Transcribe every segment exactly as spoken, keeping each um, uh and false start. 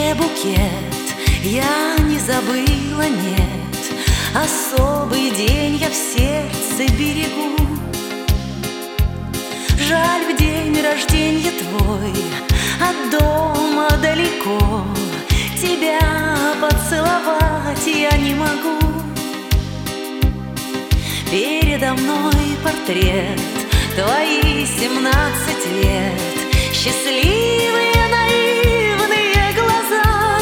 тебе букет я не забыла, нет. Особый день я в сердце берегу. Жаль, в день рождения твой от дома далеко, тебя поцеловать я не могу. Передо мной портрет, твои семнадцать лет, счастливые наивные глаза.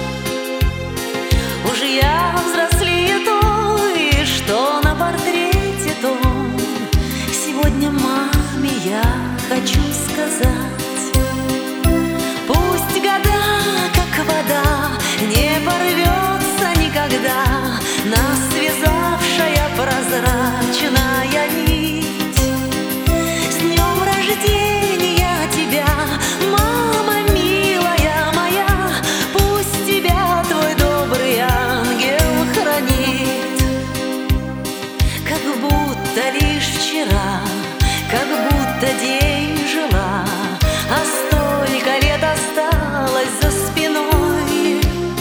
Уж я взрослее той, что на портрете том. Сегодня маме я хочу сказать: пусть года, как вода, не порвется никогда нас связавшая прозрачная нить. С днем рождения тебя, мама милая моя, пусть тебя твой добрый ангел хранит. Как будто лишь вчера, как будто день жила, а столько лет осталось за спиной.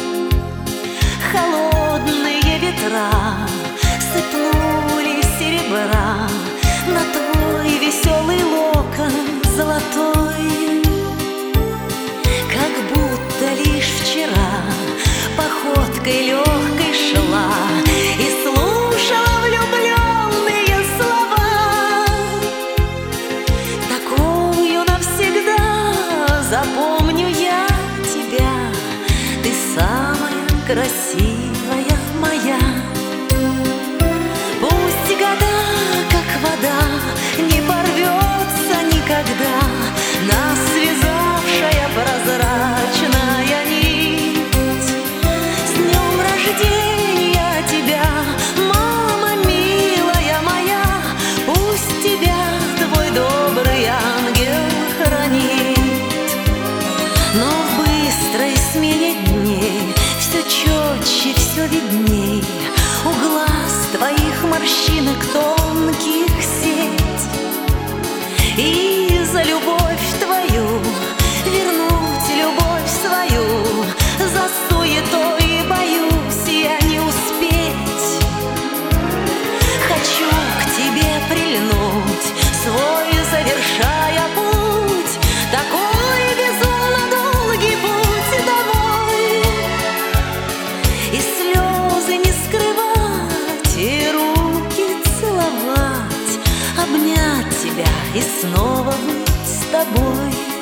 Холодные ветра сыпнули серебра на твой веселый локон золотой. Как будто лишь вчера походкой легкой шла и слушала влюбленные слова. Такую навсегда запомню я тебя, ты самая красивая моя. Пусть года, как вода, не порвется никогда нас связавшая прозрачная нить. С днем рождения тебя, мама милая моя, пусть тебя твой добрый ангел хранит. Но в быстрой смене дней все четче, все видней у глаз твоих морщинок тонких сеть. И за любовь твою вернуть любовь свою, за суетой боюсь я не успеть. Хочу к тебе прильнуть, свой завершая путь, такой безумно долгий путь домой. И слезы не скрывать, и руки целовать, обнять тебя и снова быть с тобой.